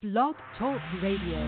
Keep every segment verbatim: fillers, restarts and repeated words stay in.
Blog Talk Radio.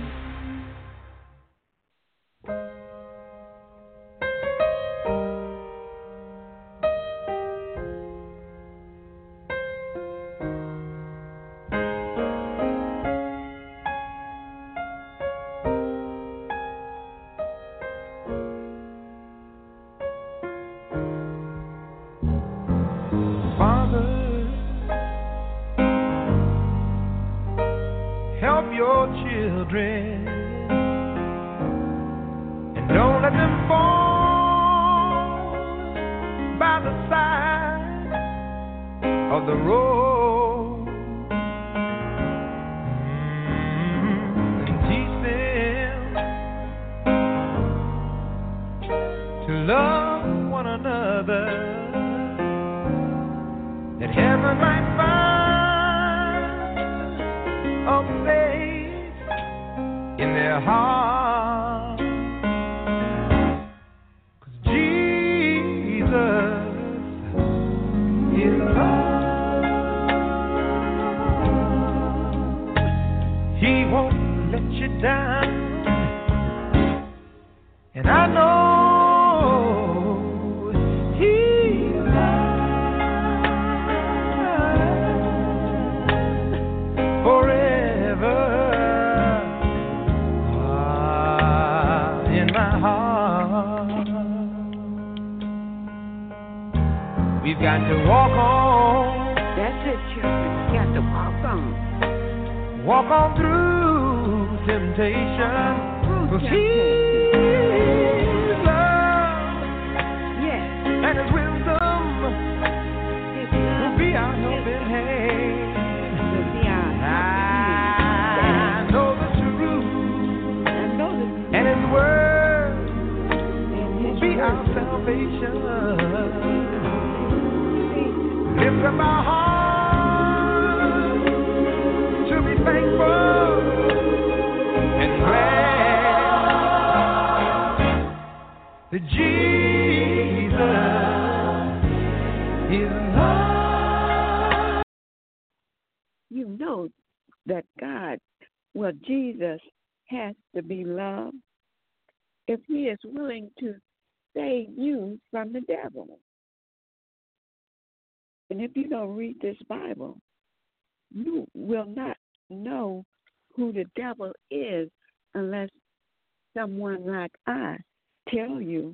This Bible, you will not know who the devil is unless someone like I tell you.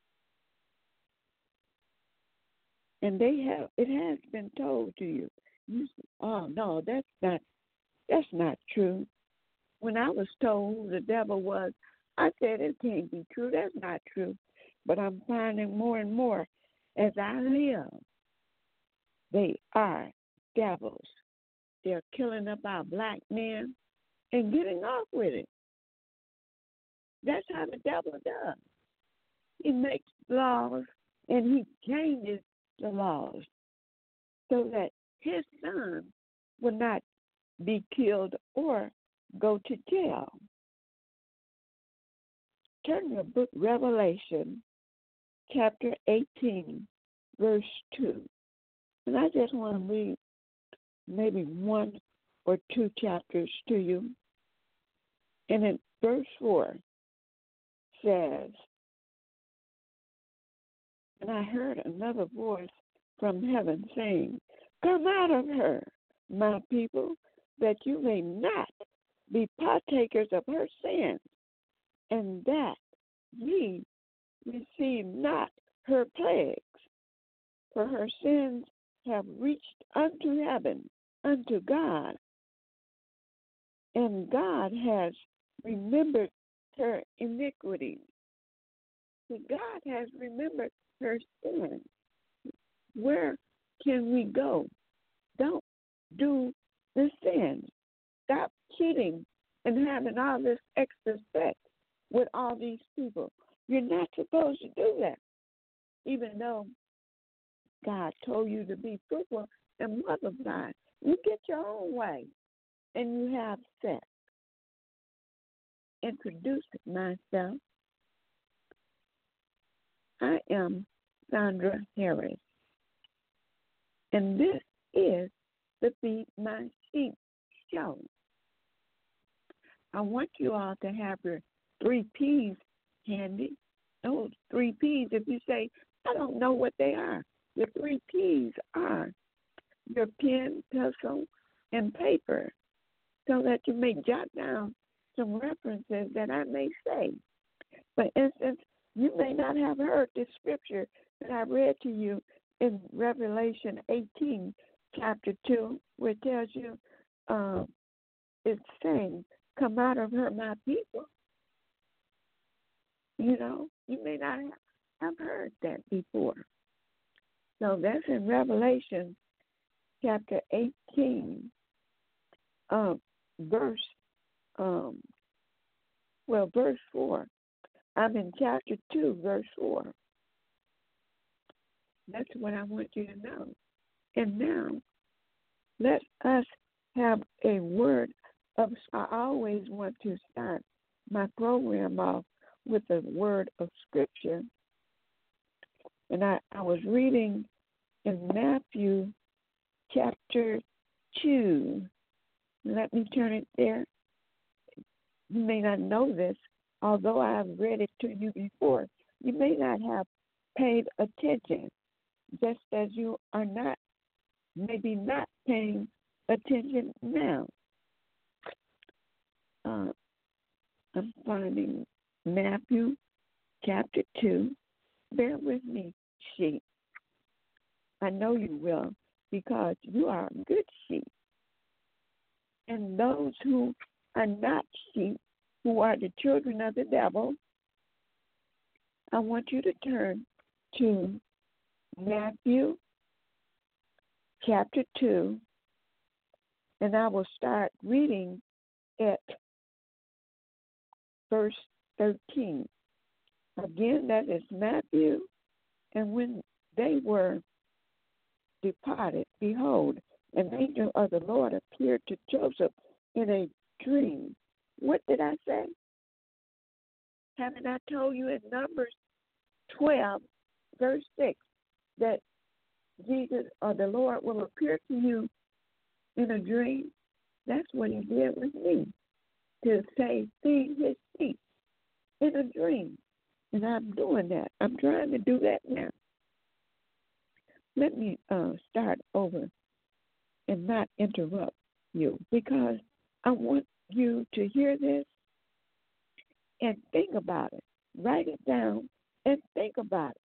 And they have it has been told to you. You oh no, that's not that's not true. When I was told who the devil was, I said it can't be true. That's not true. But I'm finding more and more as I live. They are devils. They're killing up our black men and getting off with it. That's how the devil does. He makes laws and he changes the laws so that his son will not be killed or go to jail. Turn to the book Revelation, chapter eighteen, verse two. And I just want to read maybe one or two chapters to you. And in verse four says, and I heard another voice from heaven saying, come out of her, my people, that you may not be partakers of her sins, and that ye receive not her plagues, for her sins have reached unto heaven, unto God, and God has remembered her iniquity. So God has remembered her sin. Where can we go? Don't do the sin. Stop cheating and having all this extra sex with all these people. You're not supposed to do that, even though God told you to be fruitful and multiply. You get your own way, and you have sex. Introduce myself. I am Sandra Harris, and this is the Feed My Sheep show. I want you all to have your three P's handy. Those three P's, if you say, I don't know what they are, the three P's are your pen, pencil, and paper, so that you may jot down some references that I may say. For instance, you may not have heard this scripture that I read to you in Revelation eighteen, chapter two, where it tells you, uh, it's saying, come out of her, my people. You know, you may not have, have heard that before. So that's in Revelation chapter eighteen, um, verse, um, well, verse four. I'm in chapter two, verse four. That's what I want you to know. And now, let us have a word of, I always want to start my program off with a word of scripture. And I, I was reading in Matthew chapter two. Let me turn it there. You may not know this, although I have read it to you before. You may not have paid attention, just as you are not, maybe not paying attention now. Uh, I'm finding Matthew chapter two. Bear with me, sheep. I know you will, because you are a good sheep. And those who are not sheep, who are the children of the devil, I want you to turn to Matthew chapter two, and I will start reading at verse thirteen. Again, that is Matthew. And when they were departed, behold, an angel of the Lord appeared to Joseph in a dream. What did I say? Haven't I told you in Numbers twelve, verse six, that Jesus or the Lord will appear to you in a dream? That's what he did with me, to say, feed his sheep in a dream. And I'm doing that. I'm trying to do that now. Let me uh, start over and not interrupt you, because I want you to hear this and think about it. Write it down and think about it,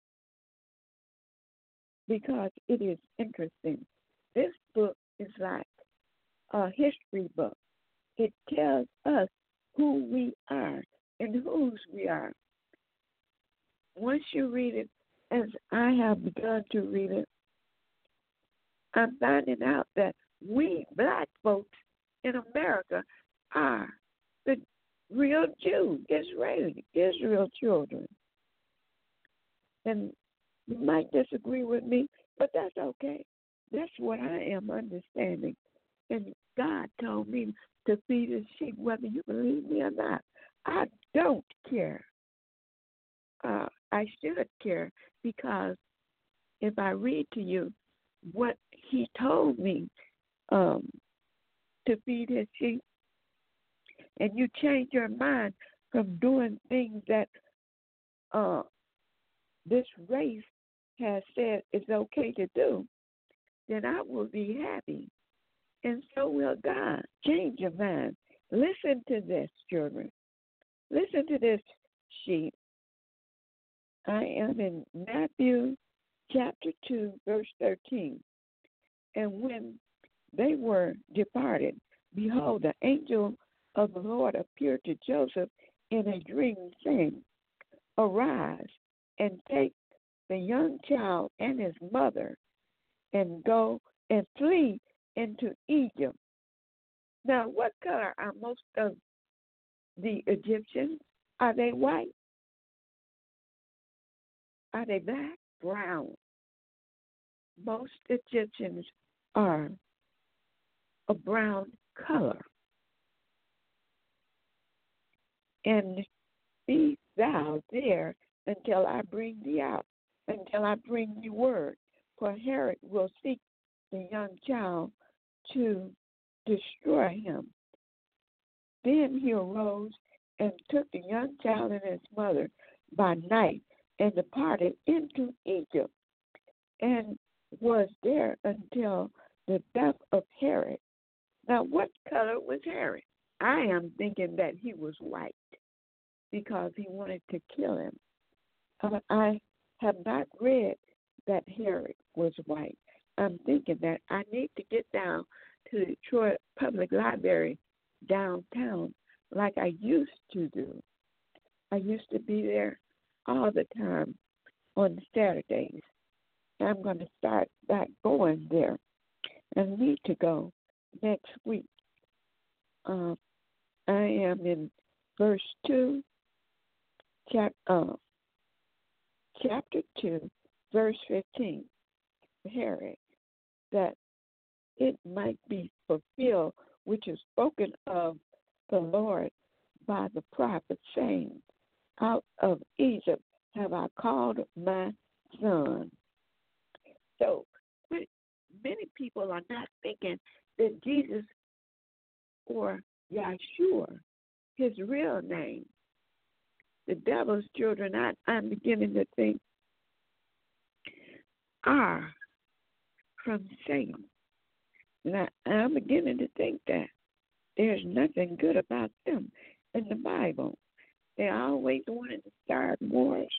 because it is interesting. This book is like a history book. It tells us who we are and whose we are. Once you read it, as I have begun to read it, I'm finding out that we black folks in America are the real Jews, Israeli, Israel children. And you might disagree with me, but that's okay. That's what I am understanding. And God told me to feed his sheep, whether you believe me or not. I don't care. Uh, I should care, because if I read to you what he told me um, to feed his sheep, and you change your mind from doing things that uh, this race has said it's okay to do, then I will be happy. And so will God. Change your mind. Listen to this, children. Listen to this, sheep. I am in Matthew chapter two, verse thirteen. And when they were departed, behold, the angel of the Lord appeared to Joseph in a dream, saying, arise and take the young child and his mother and go and flee into Egypt. Now, what color are most of the Egyptians? Are they white? Are they black? Brown. Most Egyptians are a brown color. And be thou there until I bring thee out, until I bring thee word. For Herod will seek the young child to destroy him. Then he arose and took the young child and his mother by night and departed into Egypt and was there until the death of Herod. Now, what color was Herod? I am thinking that he was white because he wanted to kill him. Uh, I have not read that Herod was white. I'm thinking that I need to get down to the Detroit Public Library downtown like I used to do. I used to be there all the time on Saturdays. I'm going to start back going there and need to go next week. Uh, I am in verse two, chap, uh, chapter two, verse fifteen. Herod, that it might be fulfilled, which is spoken of the Lord by the prophet, saying, out of Egypt have I called my son. So many people are not thinking that Jesus or Yahshua, his real name, the devil's children, I, I'm beginning to think, are from Satan. And I, I'm beginning to think that there's nothing good about them in the Bible. They always wanted to start wars.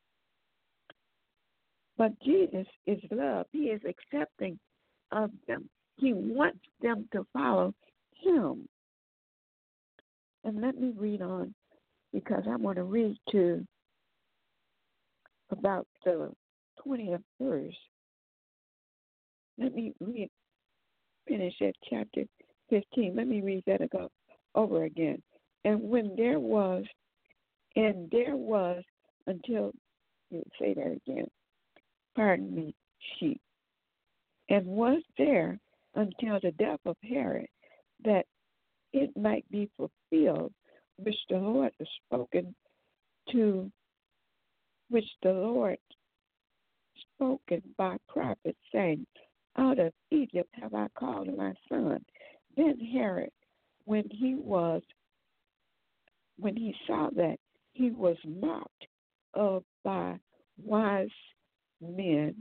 But Jesus is love. He is accepting of them. He wants them to follow him. And let me read on, because I want to read to about the twentieth verse. Let me read, finish at chapter fifteen. Let me read that ago, over again. And when there was, and there was until, say that again, pardon me, sheep, and was there until the death of Herod, that it might be fulfilled, which the Lord has spoken to, which the Lord spoken by prophets, saying, out of Egypt have I called my son. Then Herod, when he was, when he saw that he was mocked of by wise men,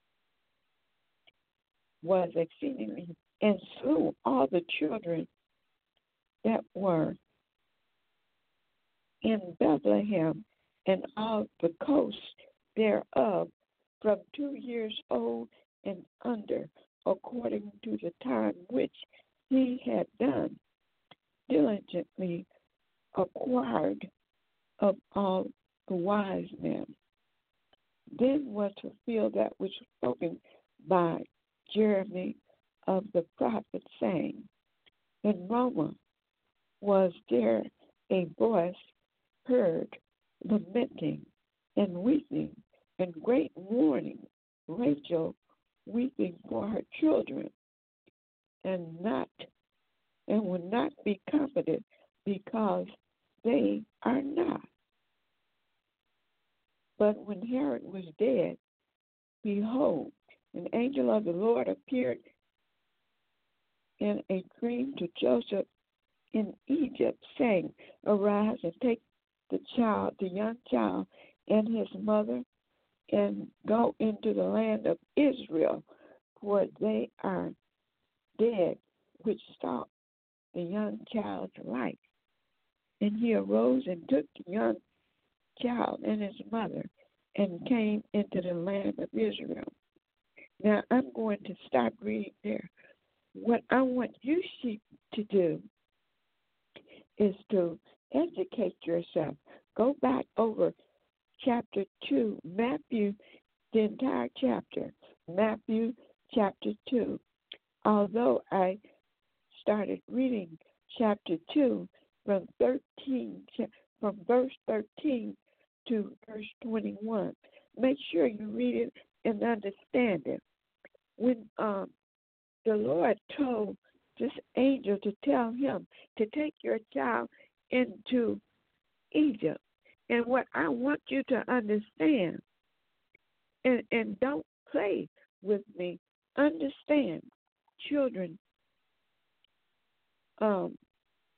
was exceedingly, and slew all the children that were in Bethlehem and all the coast thereof, from two years old and under, according to the time which he had done, diligently acquired of all the wise men. Then was fulfilled that which was spoken by Jeremy of the prophet, saying, in Ramah was there a voice heard lamenting and weeping and great mourning, Rachel weeping for her children, and not and will not be comforted because they are not. But when Herod was dead, behold, an angel of the Lord appeared in a dream to Joseph in Egypt, saying, arise and take the child, the young child, and his mother, and go into the land of Israel, for they are dead which sought the young child's life. And he arose and took the young child and his mother and came into the land of Israel. Now I'm going to stop reading there. What I want you sheep to do is to educate yourself. Go back over chapter two, Matthew, the entire chapter, Matthew chapter two. Although I started reading chapter two from thirteen, from verse thirteen to verse twenty-one, make sure you read it and understand it. When um, the Lord told this angel to tell him to take your child into Egypt, and what I want you to understand, and, and don't play with me, understand, children, um,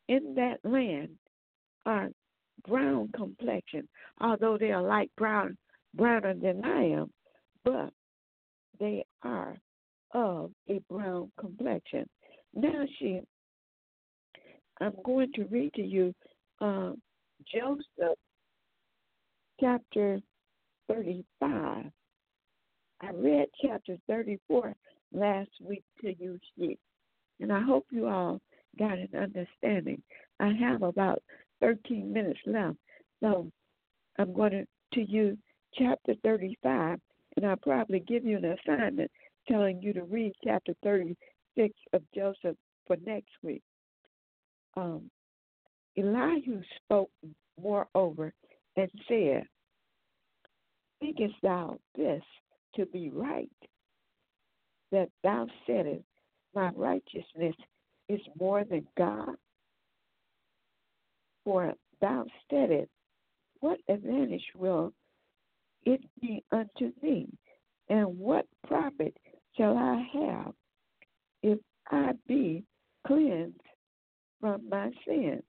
in that land are brown complexion, although they are light brown, browner than I am, but they are of a brown complexion. Now, she, I'm going to read to you uh, Joseph chapter thirty-five. I read chapter thirty-four last week to you, she, and I hope you all got an understanding. I have about thirteen minutes left, so I'm going to, to you chapter thirty-five, and I'll probably give you an assignment telling you to read chapter thirty-six of Joseph for next week. Um, Elihu spoke moreover and said, thinkest thou this to be right, that thou saidest, my righteousness is more than God? For thou saidest, what advantage will it be unto me, and what profit shall I have if I be cleansed from my sin?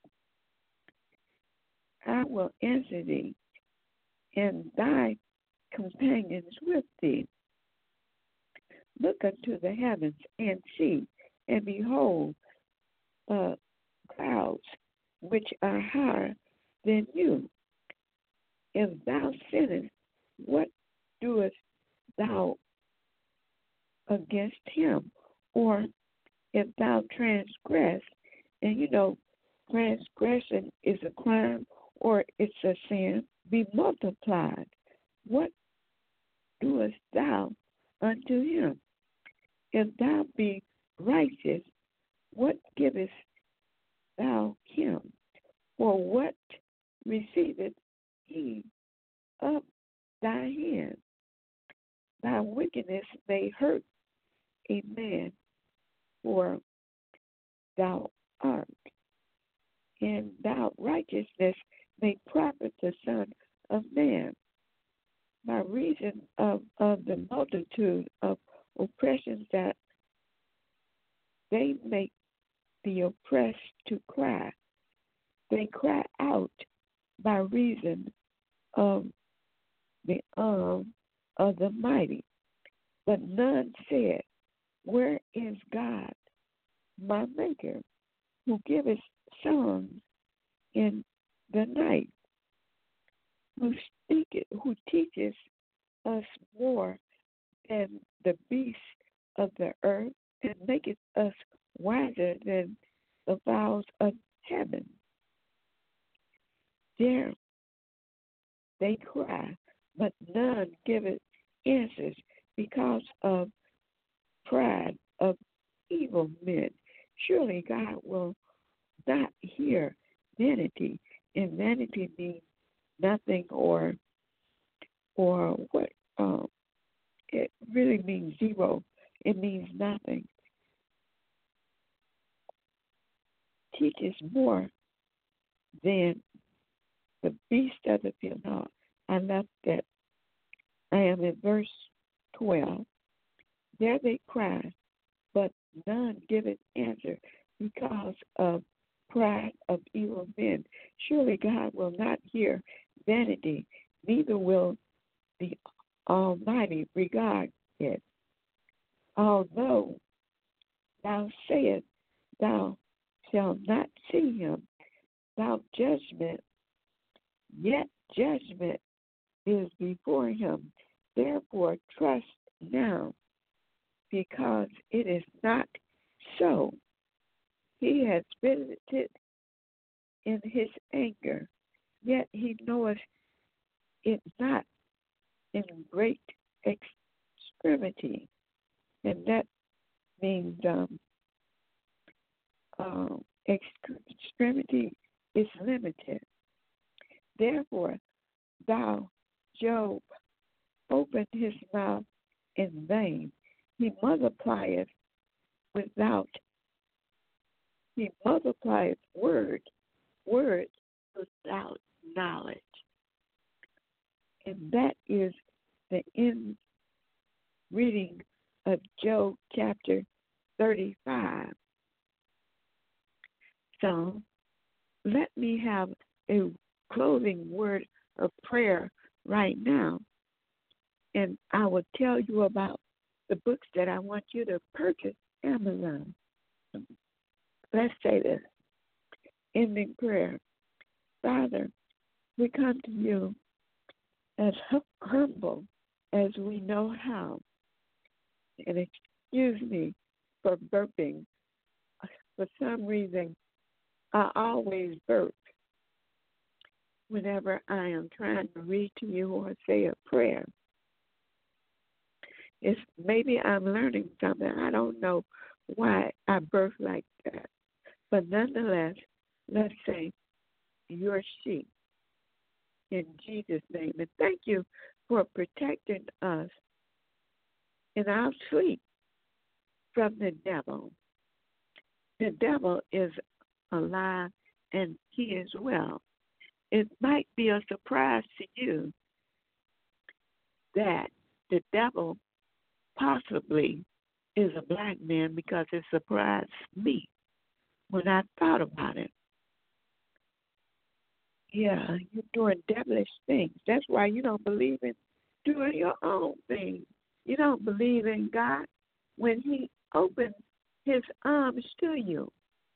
I will answer thee, and thy companions with thee. Look unto the heavens and see, and behold, uh, clouds which are higher than you. If thou sinnest, what doest thou against him? Or if thou transgress, and you know, transgression is a crime or it's a sin, be multiplied. What doest thou unto him? If thou be righteous, what givest thou him? For what receiveth he of thy hand? Thy wickedness may hurt a man, for thou art, and thy righteousness may profit the Son of Man. By reason of, of the multitude of oppressions that they make the oppressed to cry, they cry out by reason of the arm of the mighty. But none said, where is God, my Maker, who giveth songs in the night, who speaketh, who teaches us more than the beasts of the earth, and maketh us wiser than the fowls of heaven? There they cry, but none giveth answers, because of pride of evil men. Surely God will not hear vanity, and vanity means nothing, or or what um, it really means zero. It means nothing. Teaches more than the beast of the field. No, I left that. I am in verse twelve. There they cry, but none giveth answer, because of pride of evil men. Surely God will not hear vanity, neither will the Almighty regard it. Although thou sayest thou shalt not see him, thou judgment, yet judgment is before him. Therefore trust now, because it is not so. He has visited in his anger, yet he knoweth it not in great extremity. And that means um, uh, extremity is limited. Therefore, thou, Job, opened his mouth in vain. He multiplieth without, he multiplieth word, words without knowledge. And that is the end reading of Job chapter thirty-five. So let me have a closing word of prayer right now. And I will tell you about the books that I want you to purchase Amazon. Let's say this. Ending prayer. Father, we come to you as humble as we know how. And excuse me for burping. For some reason, I always burp whenever I am trying to read to you or say a prayer. It's maybe I'm learning something. I don't know why I burp like that. But nonetheless, let's say your sheep in Jesus' name. And thank you for protecting us in our sleep from the devil. The devil is alive and he is well. It might be a surprise to you that the devil possibly is a black man, because it surprised me when I thought about it. Yeah, you're doing devilish things. That's why you don't believe in doing your own thing. You don't believe in God when he opens his arms to you.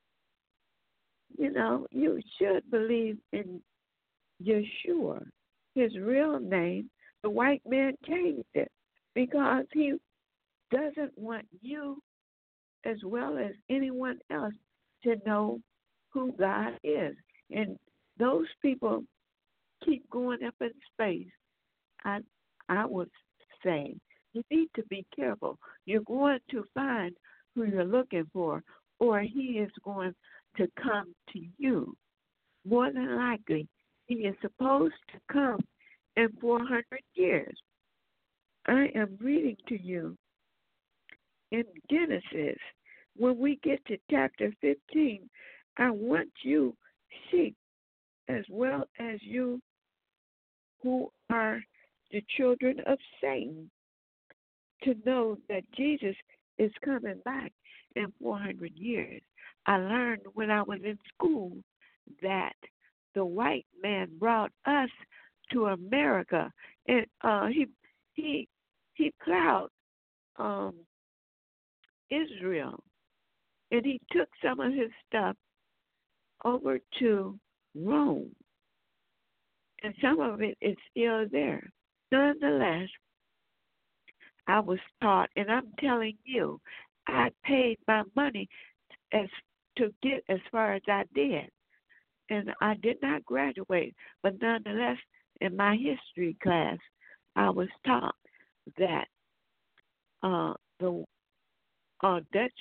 You know, you should believe in Yeshua. His real name, the white man changed it because he doesn't want you as well as anyone else to know who God is. And those people keep going up in space. I I would say you need to be careful. You're going to find who you're looking for, or he is going to come to you. More than likely, he is supposed to come in four hundred years. I am reading to you in Genesis. When we get to chapter fifteen, I want you, sheep, as well as you who are the children of Satan, to know that Jesus is coming back in four hundred years. I learned when I was in school that the white man brought us to America, and uh, he he he plowed um, Israel, and he took some of his stuff over to Rome, and some of it is still there. Nonetheless, I was taught, and I'm telling you, I paid my money as to get as far as I did. And I did not graduate, but nonetheless, in my history class, I was taught that uh, the uh, Dutch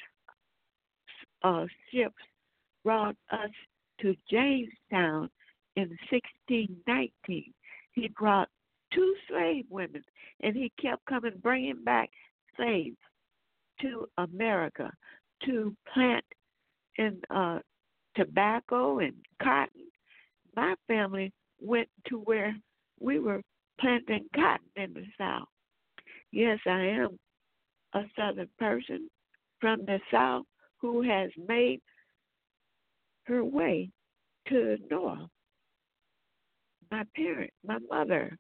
uh, ships brought us to Jamestown in sixteen nineteen. He brought two slave women, and he kept coming, bringing back slaves to America to plant in uh, tobacco and cotton. My family went to where we were planting cotton in the South. Yes, I am a Southern person from the South who has made her way to the North. My parent, my mother,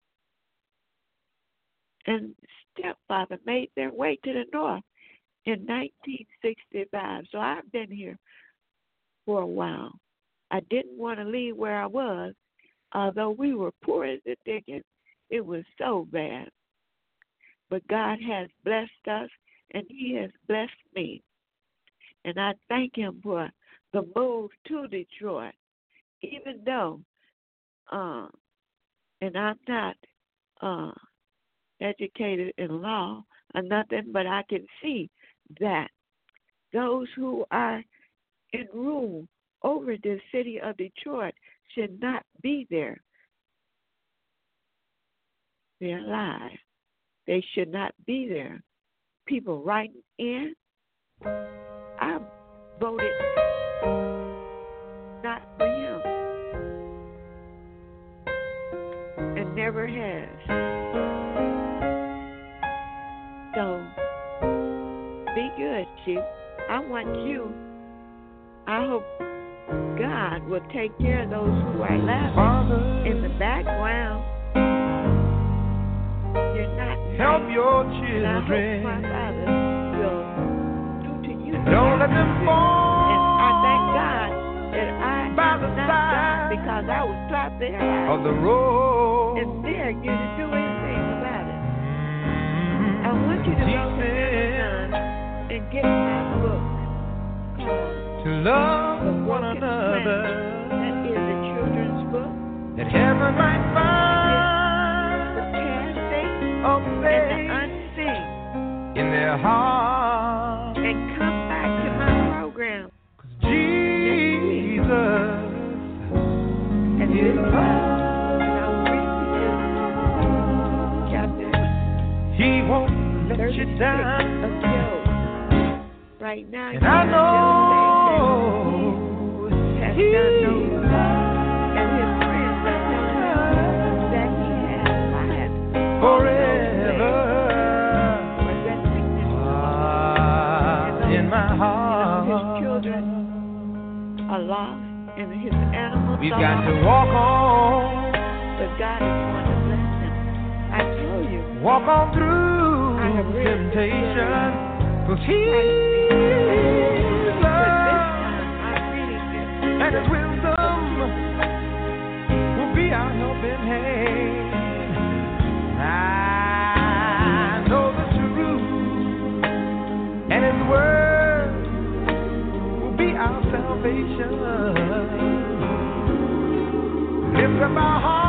and stepfather made their way to the North in nineteen sixty-five. So I've been here for a while. I didn't want to leave where I was, although we were poor as the dickens. It was so bad. But God has blessed us, and he has blessed me. And I thank him for the move to Detroit, even though, uh, and I'm not uh, educated in law or nothing, but I can see that those who are in rule over the city of Detroit should not be there. They're alive. They should not be there. People writing in, I voted not for him, and never has. So be good, Chief. I want you, I hope God God will take care of those who are left Father, in the background. You're not help nice. your And I hope children. my Father will do to you. Don't let them fall. And I thank God that I by am the not side God, because I would slap their eyes of the road. and dare you to do anything about it. Mm-hmm. I want you to go to Jesus, Amazon and get my book called to love The one Broken another, Planet. That is a children's book. that heaven might find The casting a and the place unseen. in their heart. And come back to my program. Jesus And is this love. time, and I'll read to you chapter He won't let you thirty-six down. of Job. Right now, And I know has He done no wrong, and his friends are telling him that he has lied forever for that sickness ah, in my heart. his children are lost, and his animals We've are got lost, to walk on, but God is going to bless them. I told you, walk on through I have read temptation, because He is but this love, time I'm reading it. and His wisdom will be our helping hand. I know the truth, and His word will be our salvation. Lift up our hearts.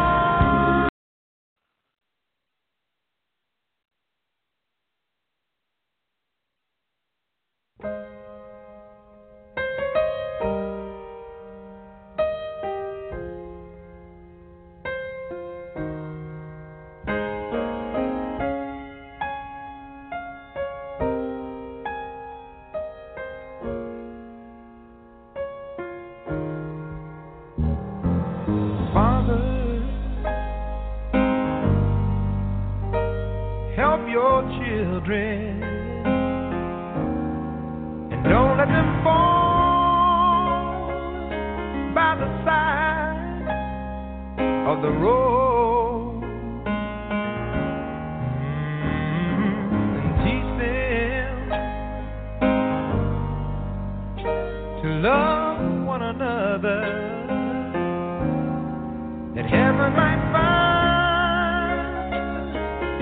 Father, help your children, and don't let them fall